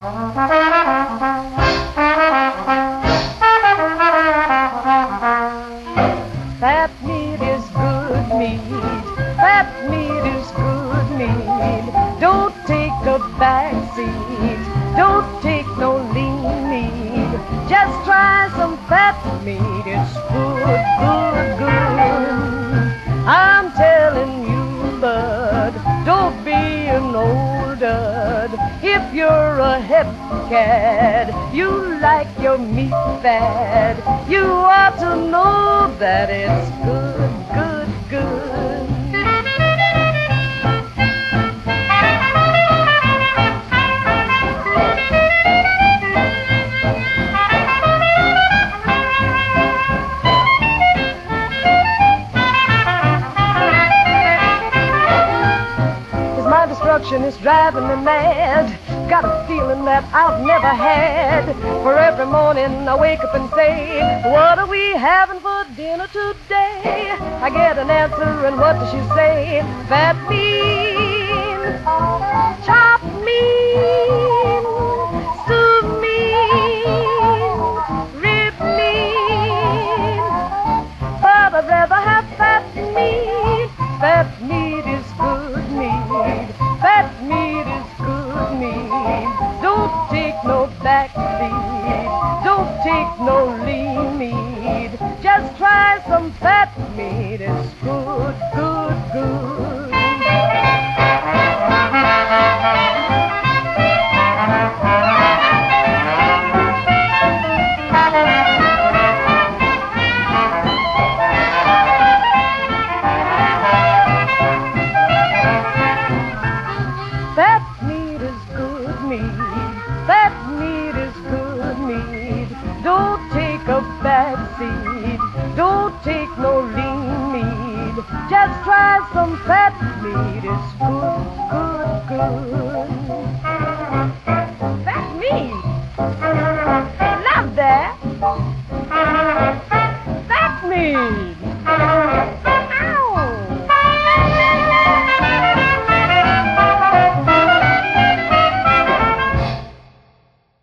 Fat meat is good meat. Fat meat is good meat. Don't take a back seat. Don't take no lean meat. Just try some fat meat. It's good, good, good. I'm telling you, bud, don't be an old dud. If you're a hep cat, you like your meat fat, you ought to know that it's good, good, good. Destruction is driving me mad. Got a feeling that I've never had. For every morning I wake up and say, what are we having for dinner today? I get an answer and what does she say? Fat meat, chopped meat, stewed meat, rib meat. But I'd rather have fat meat. Fat meat is good meat. Fat meat is good meat. Don't take no back seat. Don't take no lean meat. Just try some fat meat. It's good, good, good. Fat meat is good meat. Fat meat is good meat. Don't take a back seat. Don't take no lean meat. Just try some fat meat. It's good, good, good. Fat meat. Love that.